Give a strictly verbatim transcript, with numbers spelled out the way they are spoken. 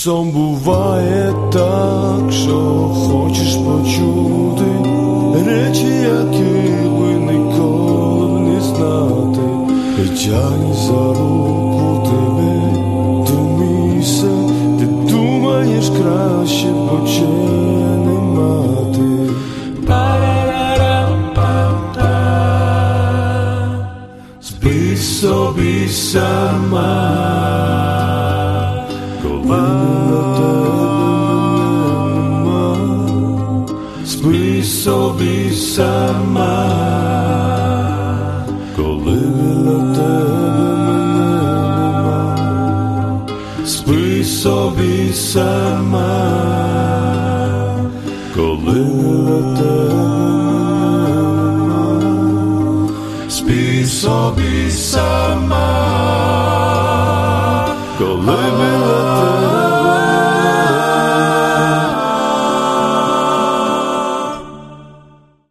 Часом буває так, що хочеш почути речі, яких би ніколи б не знати. І тягне за руку тебе до місця, де думаєш краще почене мати. Спи собі сама, спи собі сама, коли біля тебе мене нема. Спи собі сама, коли біля тебе мене нема. Спи собі сама, коли